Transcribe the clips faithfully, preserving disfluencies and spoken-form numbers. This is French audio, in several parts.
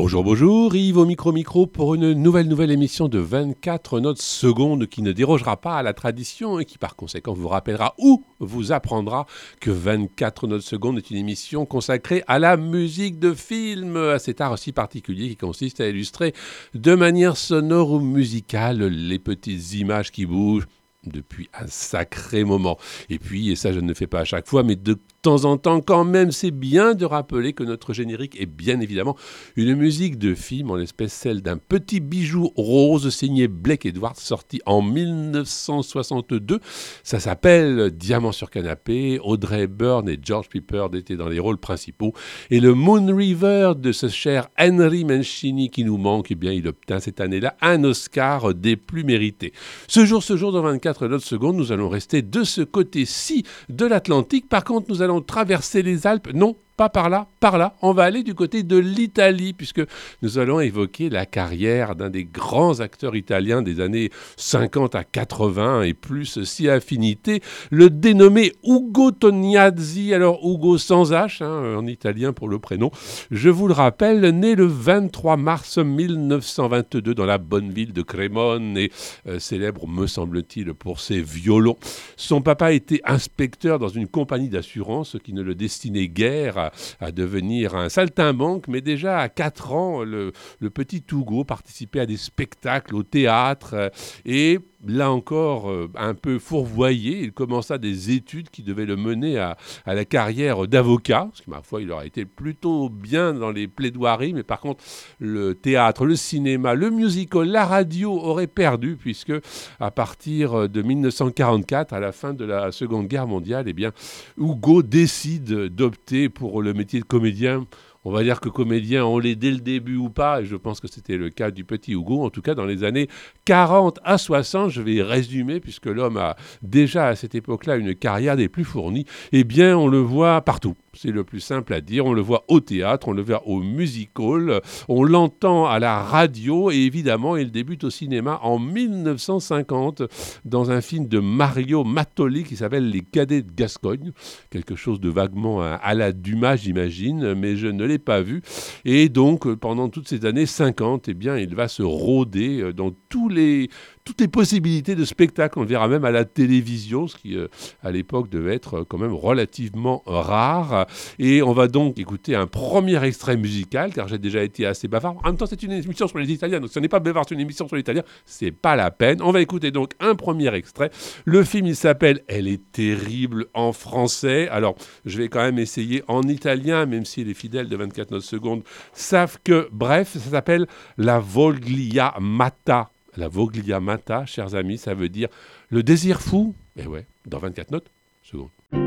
Bonjour, bonjour, Yves au micro-micro pour une nouvelle nouvelle émission de vingt-quatre notes secondes qui ne dérogera pas à la tradition et qui par conséquent vous rappellera ou vous apprendra que vingt-quatre notes secondes est une émission consacrée à la musique de film, à cet art aussi particulier qui consiste à illustrer de manière sonore ou musicale les petites images qui bougent depuis un sacré moment. Et puis, et ça je ne le fais pas à chaque fois, mais de temps en temps quand même, c'est bien de rappeler que notre générique est bien évidemment une musique de film, en l'espèce celle d'un petit bijou rose signé Blake Edwards, sorti en dix-neuf cent soixante-deux. Ça s'appelle Diamant sur canapé. Audrey Hepburn et George Pippard étaient dans les rôles principaux. Et le Moon River de ce cher Henry Mancini qui nous manque, eh bien, il obtint cette année-là un Oscar des plus mérités. Ce jour, ce jour, dans vingt-quatre notes secondes, nous allons rester de ce côté-ci de l'Atlantique. Par contre, nous allons traverser les Alpes. Non, pas par là, par là. On va aller du côté de l'Italie, puisque nous allons évoquer la carrière d'un des grands acteurs italiens des années cinquante à quatre-vingts et plus, si affinité, le dénommé Ugo Tognazzi. Alors, Ugo sans H, hein, en italien pour le prénom. Je vous le rappelle, né le vingt-trois mars dix-neuf cent vingt-deux dans la bonne ville de Crémone et euh, célèbre, me semble-t-il, pour ses violons. Son papa était inspecteur dans une compagnie d'assurance, ce qui ne le destinait guère à, à devenir un saltimbanque, mais déjà à quatre ans, le, le petit Ugo participait à des spectacles au théâtre euh, et là encore, euh, un peu fourvoyé, il commença des études qui devaient le mener à, à la carrière d'avocat, parce que ma foi, il aurait été plutôt bien dans les plaidoiries, mais par contre, le théâtre, le cinéma, le musical, la radio auraient perdu, puisque à partir de dix-neuf cent quarante-quatre, à la fin de la Seconde Guerre mondiale, eh bien, Ugo décide d'opter pour le métier de comédien. On va dire que comédien, on l'est dès le début ou pas, et je pense que c'était le cas du petit Ugo, en tout cas dans les années quarante à soixante, je vais résumer, puisque l'homme a déjà à cette époque-là une carrière des plus fournies, eh bien on le voit partout. C'est le plus simple à dire, on le voit au théâtre, on le voit au musical, on l'entend à la radio et évidemment il débute au cinéma en dix-neuf cent cinquante dans un film de Mario Mattoli qui s'appelle Les Cadets de Gascogne, quelque chose de vaguement à la Dumas j'imagine, mais je ne l'ai pas vu. Et donc pendant toutes ces années cinquante, eh bien, il va se rôder dans tous les... toutes les possibilités de spectacle. On le verra même à la télévision, ce qui, euh, à l'époque, devait être euh, quand même relativement rare. Et on va donc écouter un premier extrait musical, car j'ai déjà été assez bavard. En même temps, c'est une émission sur les Italiens, donc ce n'est pas bavard, c'est une émission sur les Italiens, c'est pas la peine. On va écouter donc un premier extrait. Le film, il s'appelle « Elle est terrible » en français. Alors, je vais quand même essayer en italien, même si les fidèles de vingt-quatre notes secondes savent que, bref, ça s'appelle « La Voglia Matta ». La Voglia Matta, chers amis, ça veut dire le désir fou. Eh ouais, dans vingt-quatre notes secondes.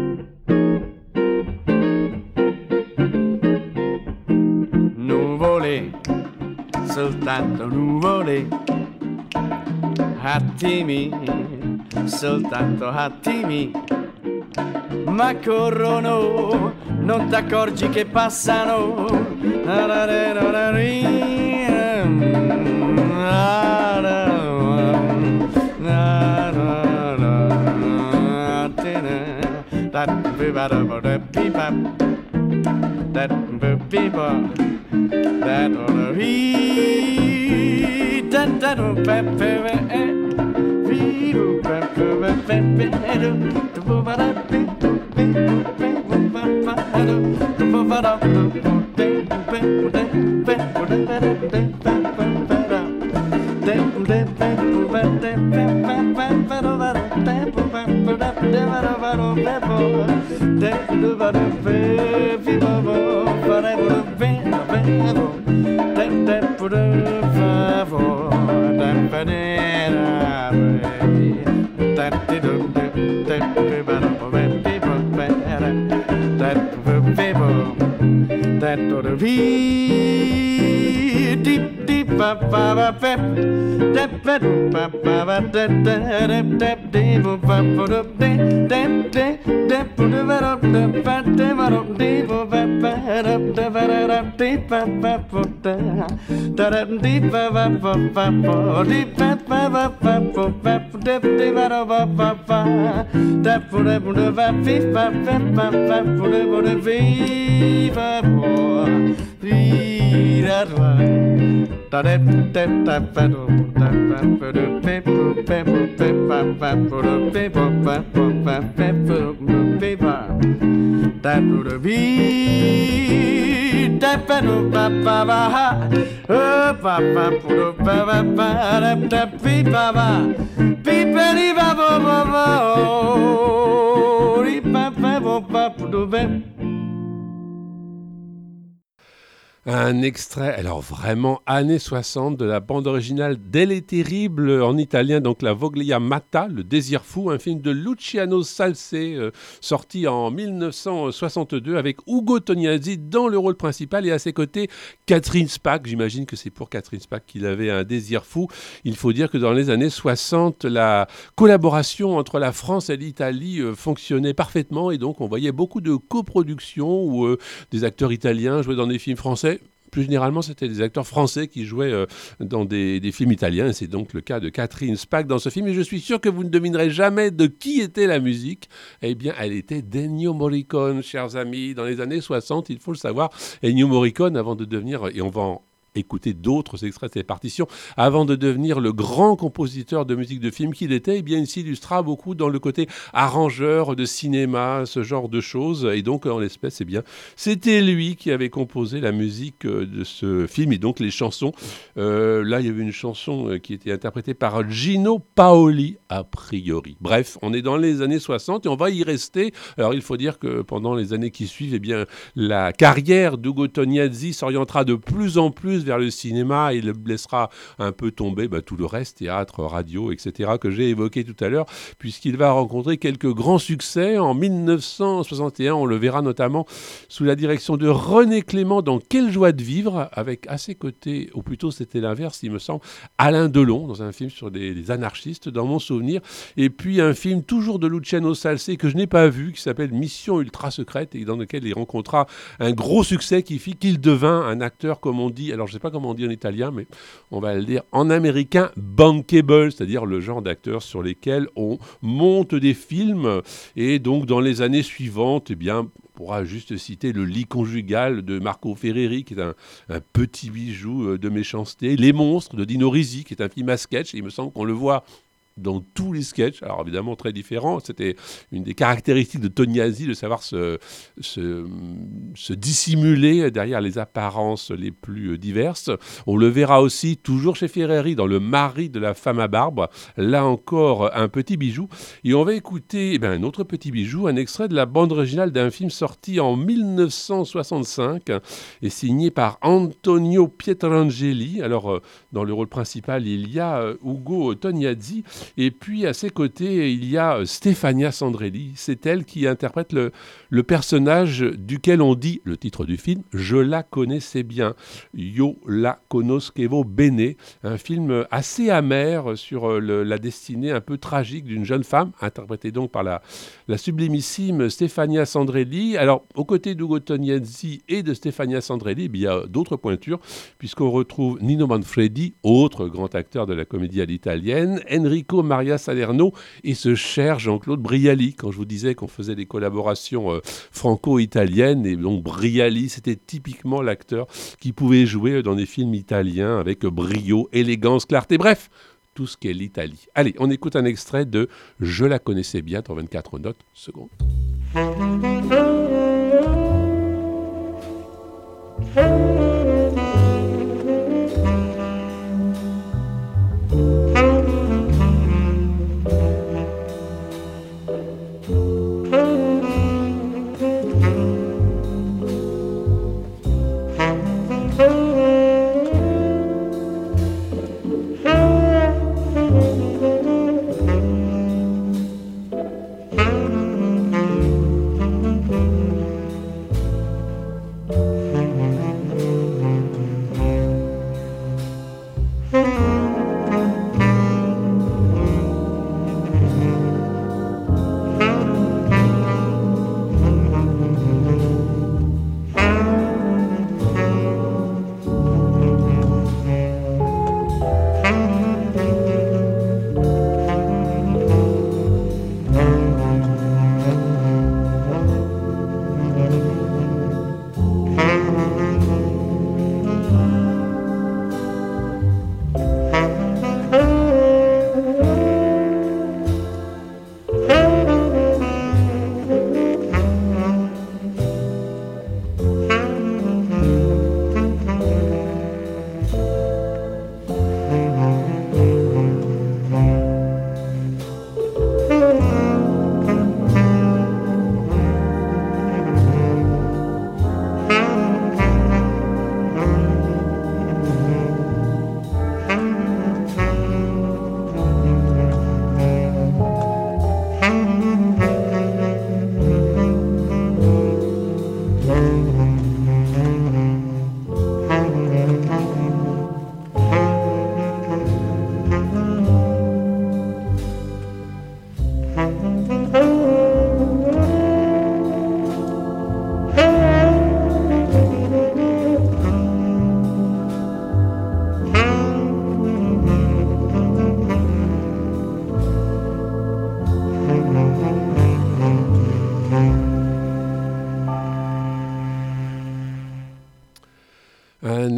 Nuvole, soltanto nuvole, attimi, soltanto attimi, ma corrono, non t'accorgi che passano. That that people that on he that that pepe Viva Un extrait, alors vraiment années soixante, de la bande originale d'Elle est terrible en italien, donc la Voglia Matta, le désir fou, un film de Luciano Salse, euh, sorti en dix-neuf cent soixante-deux avec Ugo Tognazzi dans le rôle principal et à ses côtés Catherine Spaak. J'imagine que c'est pour Catherine Spaak qu'il avait un désir fou. Il faut dire que dans les années soixante, la collaboration entre la France et l'Italie euh, fonctionnait parfaitement et donc on voyait beaucoup de coproductions où euh, des acteurs italiens jouaient dans des films français. Plus généralement, c'était des acteurs français qui jouaient euh, dans des, des films italiens. Et c'est donc le cas de Catherine Spaak dans ce film. Et je suis sûr que vous ne devinerez jamais de qui était la musique. Eh bien, elle était d'Ennio Morricone, chers amis. Dans les années soixante, il faut le savoir, Ennio Morricone, avant de devenir, et on va en écouter d'autres extraits de ces partitions, avant de devenir le grand compositeur de musique de film qu'il était, eh bien, il s'illustra beaucoup dans le côté arrangeur de cinéma, ce genre de choses. Et donc, en l'espèce, eh bien, c'était lui qui avait composé la musique de ce film et donc les chansons. Euh, là, il y avait une chanson qui était interprétée par Gino Paoli, a priori. Bref, on est dans les années soixante et on va y rester. Alors, il faut dire que pendant les années qui suivent, eh bien, la carrière d'Ugo Tognazzi s'orientera de plus en plus vers le cinéma, il laissera un peu tomber bah, tout le reste, théâtre, radio, et cetera, que j'ai évoqué tout à l'heure, puisqu'il va rencontrer quelques grands succès. En dix-neuf cent soixante et un, on le verra notamment sous la direction de René Clément dans Quelle joie de vivre, avec à ses côtés, ou plutôt c'était l'inverse, il me semble, Alain Delon, dans un film sur des, des anarchistes, dans mon souvenir, et puis un film toujours de Luciano Salse que je n'ai pas vu, qui s'appelle Mission ultra secrète, et dans lequel il rencontra un gros succès qui fit qu'il devint un acteur, comme on dit, alors je ne sais pas comment on dit en italien, mais on va le dire en américain, bankable, c'est-à-dire le genre d'acteurs sur lesquels on monte des films. Et donc, dans les années suivantes, eh bien, on pourra juste citer Le lit conjugal de Marco Ferreri, qui est un, un petit bijou de méchanceté. Les monstres de Dino Risi, qui est un film à sketch. Et il me semble qu'on le voit dans tous les sketchs, alors évidemment très différents. C'était une des caractéristiques de Tognazzi, de savoir se, se, se dissimuler derrière les apparences les plus diverses. On le verra aussi toujours chez Ferreri dans Le mari de la femme à barbe, là encore un petit bijou. Et on va écouter eh bien, un autre petit bijou, un extrait de la bande originale d'un film sorti en dix-neuf cent soixante-cinq et signé par Antonio Pietrangeli. Alors euh, dans le rôle principal, il y a euh, Ugo Tognazzi. Et puis à ses côtés, il y a Stefania Sandrelli. C'est elle qui interprète le, le personnage duquel on dit, le titre du film, « Je la connaissais bien ». Io la conoscevo bene. Un film assez amer sur le, la destinée un peu tragique d'une jeune femme, interprétée donc par la, la sublimissime Stefania Sandrelli. Alors, aux côtés d'Ugo Tognazzi et de Stefania Sandrelli, il y a d'autres pointures, puisqu'on retrouve Nino Manfredi, autre grand acteur de la comédie à l'italienne, Enrico Maria Salerno et ce cher Jean-Claude Brialy. Quand je vous disais qu'on faisait des collaborations euh, franco-italiennes, et donc Brialy, c'était typiquement l'acteur qui pouvait jouer dans des films italiens avec brio, élégance, clarté, bref, tout ce qu'est l'Italie. Allez, on écoute un extrait de « Je la connaissais bien » dans vingt-quatre notes secondes.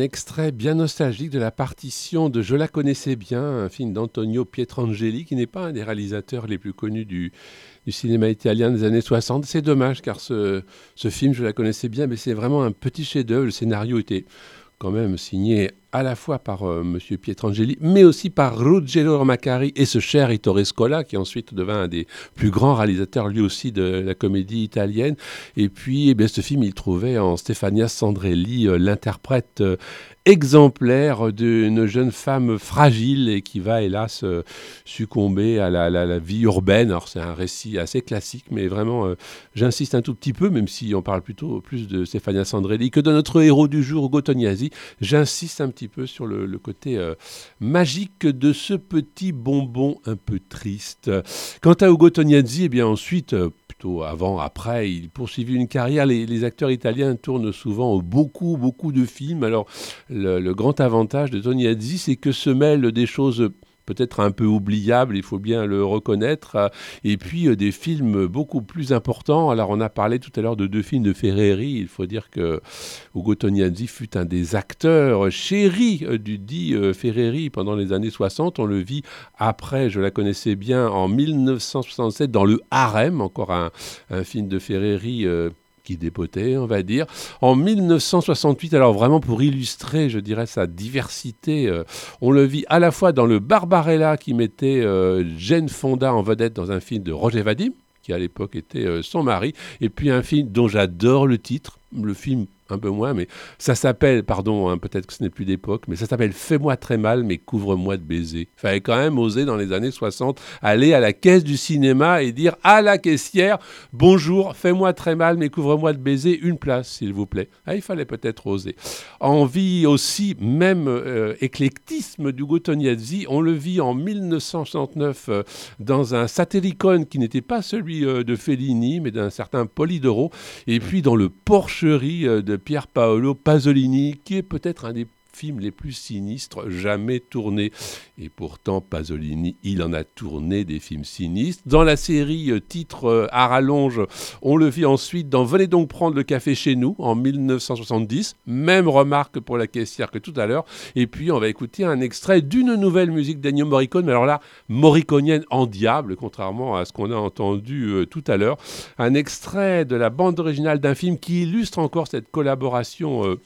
extrait bien nostalgique de la partition de Je la connaissais bien, un film d'Antonio Pietrangeli, qui n'est pas un des réalisateurs les plus connus du, du cinéma italien des années soixante. C'est dommage, car ce, ce film, je la connaissais bien, mais c'est vraiment un petit chef-d'œuvre. Le scénario était quand même signé à la fois par euh, M. Pietrangeli, mais aussi par Ruggero Macari et ce cher Ettore Scola, qui ensuite devint un des plus grands réalisateurs, lui aussi, de la comédie italienne. Et puis, eh bien, ce film, il trouvait en Stefania Sandrelli euh, l'interprète euh, exemplaire d'une jeune femme fragile et qui va, hélas, euh, succomber à la, la, la vie urbaine. Alors, c'est un récit assez classique, mais vraiment, euh, j'insiste un tout petit peu, même si on parle plutôt plus de Stefania Sandrelli que de notre héros du jour, Ugo Tognazzi. J'insiste un petit peu sur le, le côté euh, magique de ce petit bonbon un peu triste. Quant à Ugo Tognazzi, eh bien ensuite, euh, plutôt avant, après, il poursuivit une carrière. Les, les acteurs italiens tournent souvent beaucoup, beaucoup de films. Alors, le, le grand avantage de Tognazzi, c'est que se mêlent des choses peut-être un peu oubliable, il faut bien le reconnaître, et puis euh, des films beaucoup plus importants. Alors on a parlé tout à l'heure de deux films de Ferreri, il faut dire que Ugo Tognazzi fut un des acteurs chéris euh, du dit euh, Ferreri pendant les années soixante. On le vit après, je la connaissais bien, en mille neuf cent soixante-sept dans Le Harem, encore un, un film de Ferreri euh, qui dépotait, on va dire. En mille neuf cent soixante-huit, alors vraiment pour illustrer, je dirais, sa diversité, euh, on le vit à la fois dans le Barbarella qui mettait euh, Jane Fonda en vedette dans un film de Roger Vadim, qui à l'époque était euh, son mari, et puis un film dont j'adore le titre, le film un peu moins, mais ça s'appelle, pardon, hein, peut-être que ce n'est plus d'époque, mais ça s'appelle « Fais-moi très mal, mais couvre-moi de baisers ». Il fallait quand même oser, dans les années soixante, aller à la caisse du cinéma et dire à la caissière « Bonjour, fais-moi très mal, mais couvre-moi de baisers, une place, s'il vous plaît ». Ah, il fallait peut-être oser. On vit aussi, même euh, éclectisme d'Ugo Tognazzi, on le vit en mille neuf cent soixante-neuf euh, dans un Satyricon qui n'était pas celui euh, de Fellini, mais d'un certain Polidoro, et puis dans le Porcherie euh, de Pier Paolo Pasolini, qui est peut-être un des films les plus sinistres jamais tournés. Et pourtant, Pasolini, il en a tourné des films sinistres. Dans la série euh, titre euh, à rallonge, on le vit ensuite dans Venez donc prendre le café chez nous, en mille neuf cent soixante-dix. Même remarque pour la caissière que tout à l'heure. Et puis, on va écouter un extrait d'une nouvelle musique d'Ennio Morricone. Mais alors là, morriconienne en diable, contrairement à ce qu'on a entendu euh, tout à l'heure. Un extrait de la bande originale d'un film qui illustre encore cette collaboration euh,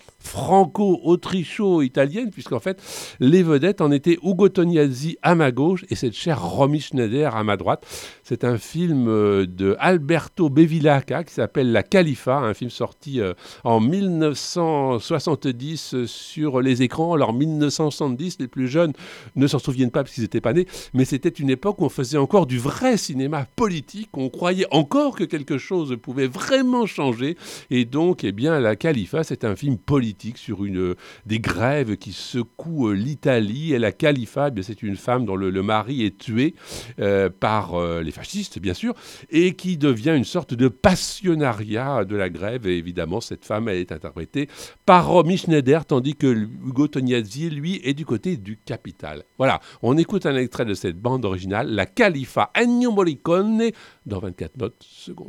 franco-autricho-italienne, puisqu'en fait, les vedettes en étaient Ugo Tognazzi à ma gauche et cette chère Romy Schneider à ma droite. C'est un film euh, de Alberto Bevilacqua qui s'appelle La Califa, un film sorti euh, en mille neuf cent soixante-dix euh, sur les écrans. Alors mille neuf cent soixante-dix, les plus jeunes ne s'en souviennent pas parce qu'ils n'étaient pas nés, mais c'était une époque où on faisait encore du vrai cinéma politique, on croyait encore que quelque chose pouvait vraiment changer, et donc, eh bien, La Califa, c'est un film politique sur une, des grèves qui secouent euh, l'Italie, et la Califa, eh bien, c'est une femme dont le, le mari est tué euh, par euh, les fascistes, bien sûr, et qui devient une sorte de passionnariat de la grève. Et évidemment, cette femme, elle est interprétée par Romy Schneider, tandis que Ugo Tognazzi, lui, est du côté du capital. Voilà, on écoute un extrait de cette bande originale, La Califa, Ennio Morricone, dans vingt-quatre notes secondes.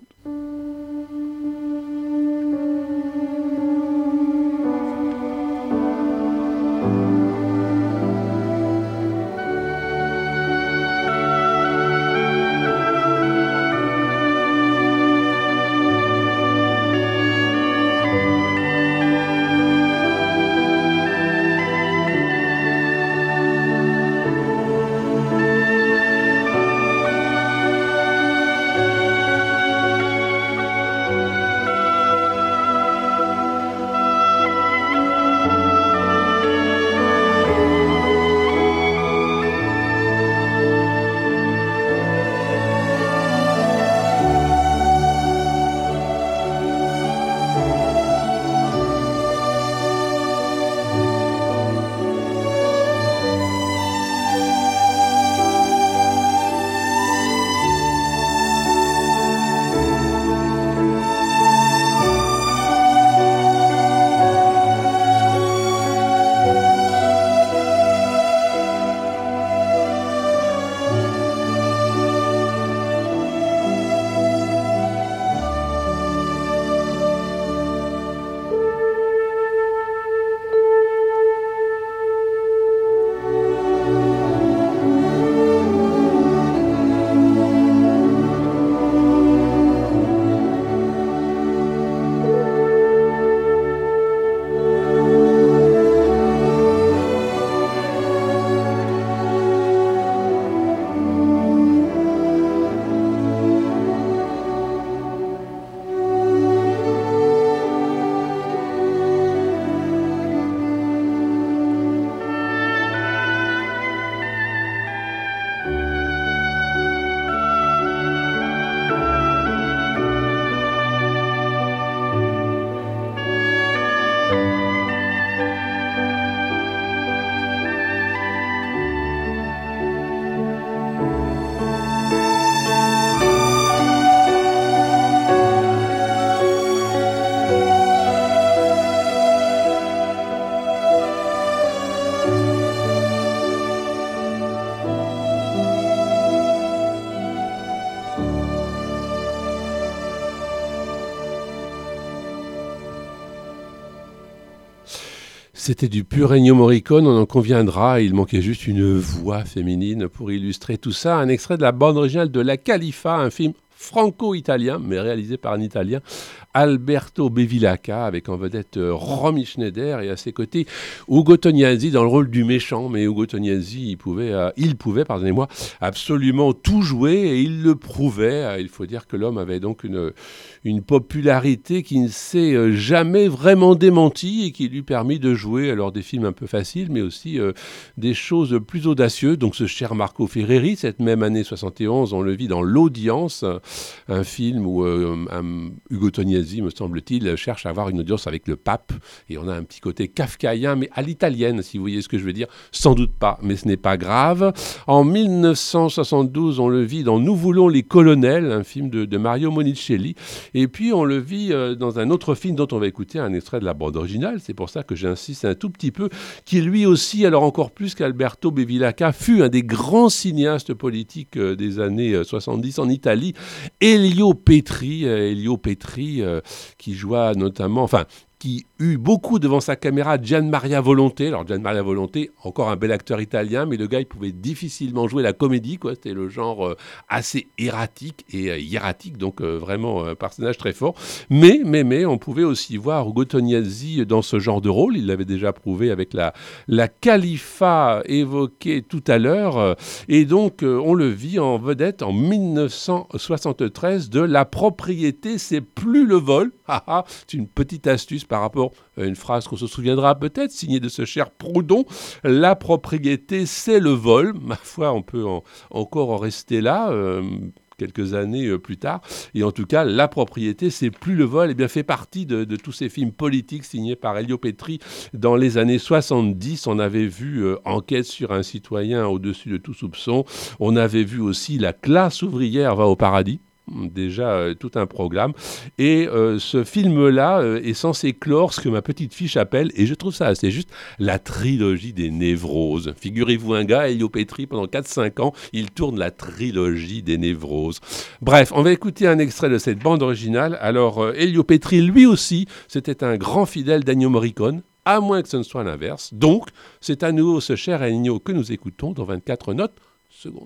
C'était du pur Ennio Morricone, on en conviendra, il manquait juste une voix féminine pour illustrer tout ça. Un extrait de la bande originale de La Khalifa, un film franco-italien, mais réalisé par un Italien, Alberto Bevilacqua, avec en vedette euh, Romy Schneider et à ses côtés Ugo Tognazzi dans le rôle du méchant. Mais Ugo Tognazzi, il pouvait, euh, il pouvait pardonnez-moi, absolument tout jouer et il le prouvait. Euh, il faut dire que l'homme avait donc une, une popularité qui ne s'est euh, jamais vraiment démentie et qui lui permit de jouer alors des films un peu faciles, mais aussi euh, des choses plus audacieuses. Donc ce cher Marco Ferreri, cette même année soixante et onze, on le vit dans L'Audience, un film où euh, un, Ugo Tognazzi, me semble-t-il, cherche à avoir une audience avec le pape. Et on a un petit côté kafkaïen, mais à l'italienne, si vous voyez ce que je veux dire. Sans doute pas, mais ce n'est pas grave. En mille neuf cent soixante-douze, on le vit dans Nous voulons les colonels, un film de, de Mario Monicelli. Et puis, on le vit euh, dans un autre film dont on va écouter un extrait de la bande originale. C'est pour ça que j'insiste un tout petit peu, qui lui aussi, alors encore plus qu'Alberto Bevilacqua, fut un des grands cinéastes politiques euh, des années euh, soixante-dix en Italie. Elio Petri, euh, Elio Petri euh, qui joua notamment, enfin, qui eut beaucoup devant sa caméra Gian Maria Volonté. Alors Gian Maria Volonté, encore un bel acteur italien, mais le gars, il pouvait difficilement jouer la comédie, quoi. C'était le genre euh, assez erratique et euh, hiératique, donc euh, vraiment un personnage très fort. Mais, mais, mais, on pouvait aussi voir Ugo Tognazzi dans ce genre de rôle. Il l'avait déjà prouvé avec la, la Khalifa évoquée tout à l'heure. Et donc, euh, on le vit en vedette en mille neuf cent soixante-treize de La propriété, c'est plus le vol. Ah, ah, c'est une petite astuce par rapport à une phrase qu'on se souviendra peut-être, signée de ce cher Proudhon. La propriété, c'est le vol. Ma foi, on peut en, encore en rester là. Euh, quelques années euh, plus tard. Et en tout cas, La propriété, c'est plus le vol, et bien fait partie de, de tous ces films politiques signés par Elio Petri dans les années soixante-dix. On avait vu euh, Enquête sur un citoyen au-dessus de tout soupçon. On avait vu aussi La classe ouvrière va au paradis. Déjà euh, tout un programme et euh, ce film-là euh, est censé clore ce que ma petite fiche appelle, et je trouve ça assez juste, la trilogie des névroses. Figurez-vous un gars, Elio Petri, pendant quatre cinq ans, il tourne la trilogie des névroses. Bref, on va écouter un extrait de cette bande originale. Alors euh, Elio Petri, lui aussi, c'était un grand fidèle d'Ennio Morricone, à moins que ce ne soit l'inverse. Donc, c'est à nouveau ce cher Ennio que nous écoutons dans vingt-quatre notes secondes.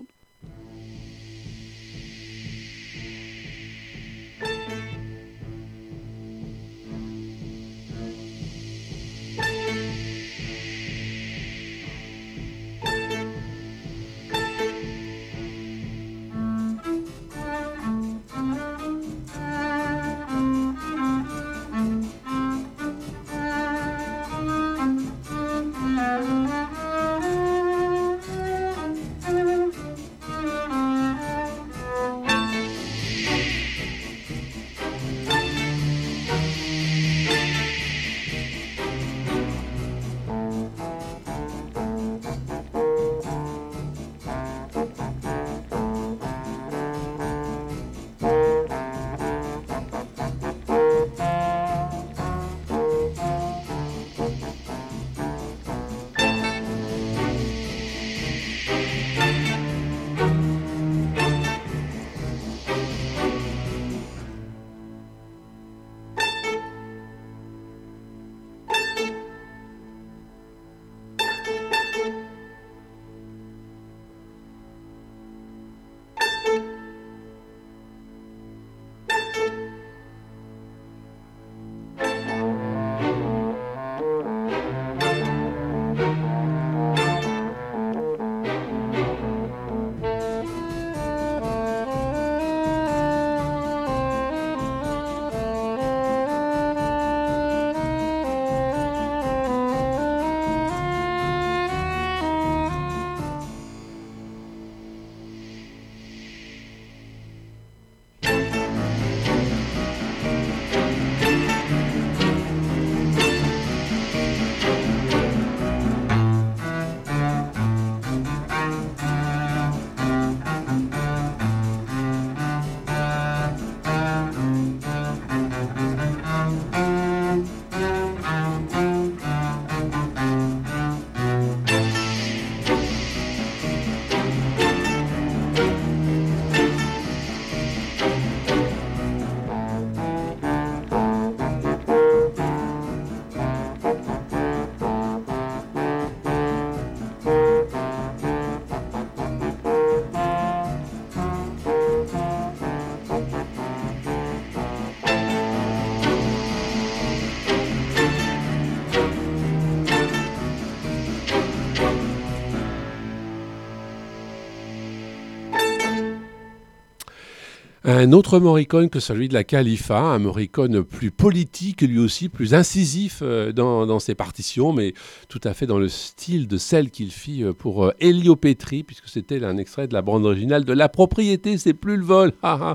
Un autre Morricone que celui de la Khalifa, un Morricone plus politique, lui aussi, plus incisif euh, dans, dans ses partitions, mais tout à fait dans le style de celle qu'il fit euh, pour euh, Elio Petri, puisque c'était un extrait de la bande originale de La propriété, c'est plus le vol.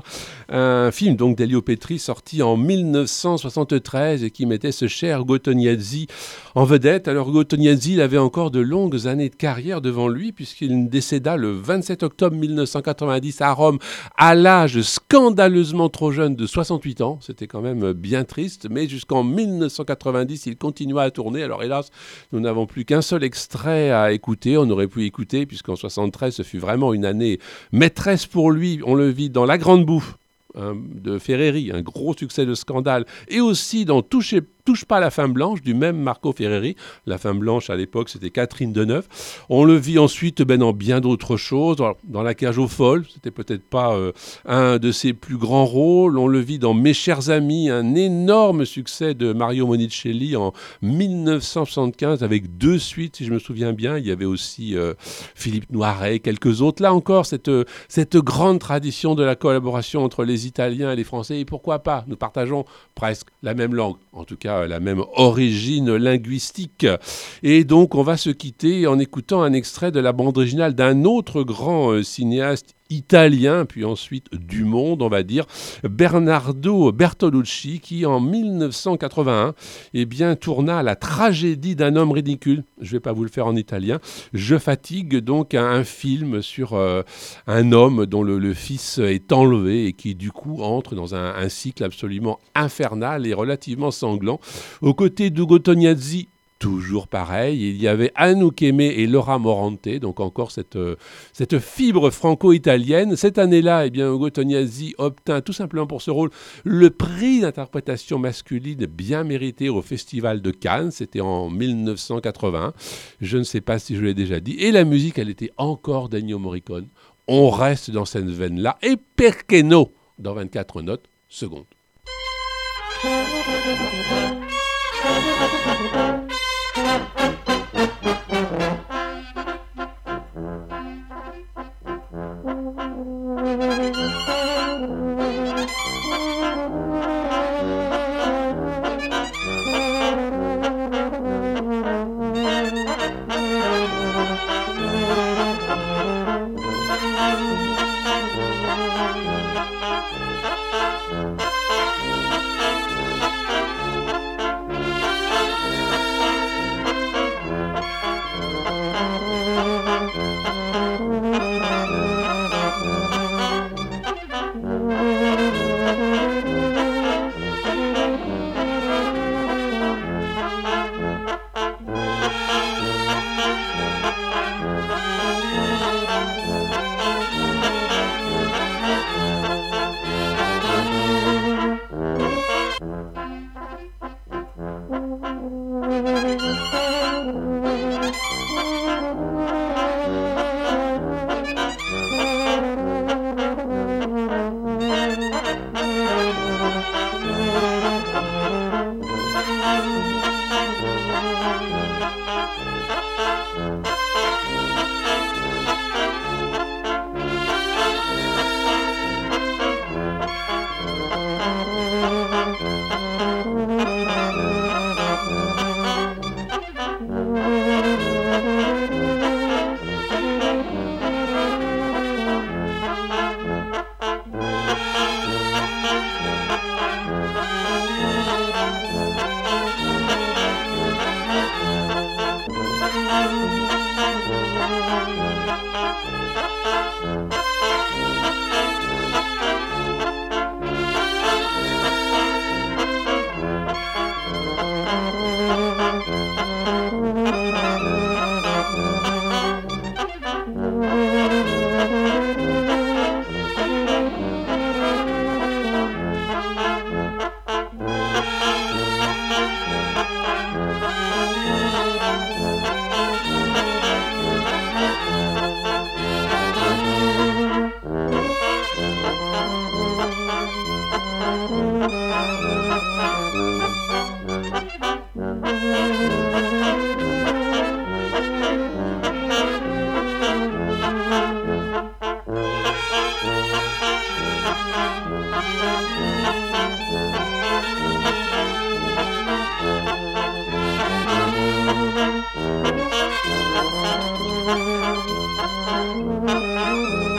Un film donc d'Elio Petri sorti en dix-neuf cent soixante-treize et qui mettait ce cher Gotoniazzi en vedette. Alors Gotoniazzi, il avait encore de longues années de carrière devant lui, puisqu'il décéda le vingt-sept octobre mille neuf cent quatre-vingt-dix à Rome, à l'âge scandaleusement trop jeune de soixante-huit ans. C'était quand même bien triste, mais jusqu'en mille neuf cent quatre-vingt-dix, il continua à tourner. Alors hélas, nous n'avons plus qu'un seul extrait à écouter. On aurait pu écouter, puisqu'en soixante-treize, ce fut vraiment une année maîtresse pour lui. On le vit dans La Grande Bouffe hein, de Ferreri, un gros succès de Scandale, et aussi dans Touchez Touche pas à la femme blanche, du même Marco Ferreri. La femme blanche, à l'époque, c'était Catherine Deneuve. On le vit ensuite ben, dans bien d'autres choses. Dans, dans La Cage aux folles, c'était peut-être pas euh, un de ses plus grands rôles. On le vit dans Mes chers amis, un énorme succès de Mario Monicelli en mille neuf cent soixante-quinze, avec deux suites, si je me souviens bien. Il y avait aussi euh, Philippe Noiret, quelques autres. Là encore, cette, cette grande tradition de la collaboration entre les Italiens et les Français. Et pourquoi pas, nous partageons presque la même langue. En tout cas, la même origine linguistique. Et donc, on va se quitter en écoutant un extrait de la bande originale d'un autre grand euh, cinéaste italien, puis ensuite du monde, on va dire, Bernardo Bertolucci, qui en mille neuf cent quatre-vingt-un eh bien, tourna La tragédie d'un homme ridicule. Je ne vais pas vous le faire en italien. Je fatigue donc un, un film sur euh, un homme dont le, le fils est enlevé et qui du coup entre dans un, un cycle absolument infernal et relativement sanglant. Aux côtés d'Ugo Tognazzi, toujours pareil, il y avait Anouk Aimée et Laura Morante, donc encore cette, euh, cette fibre franco-italienne. Cette année-là, eh bien, Ugo Tognazzi obtint tout simplement pour ce rôle le prix d'interprétation masculine bien mérité au Festival de Cannes. C'était en mille neuf cent quatre-vingts. Je ne sais pas si je l'ai déjà dit. Et la musique, elle était encore d'Ennio Morricone. On reste dans cette veine-là. Et perché no dans vingt-quatre notes secondes.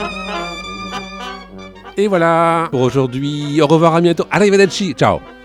Et voilà pour aujourd'hui. Au revoir, à bientôt. Arrivederci. Ciao.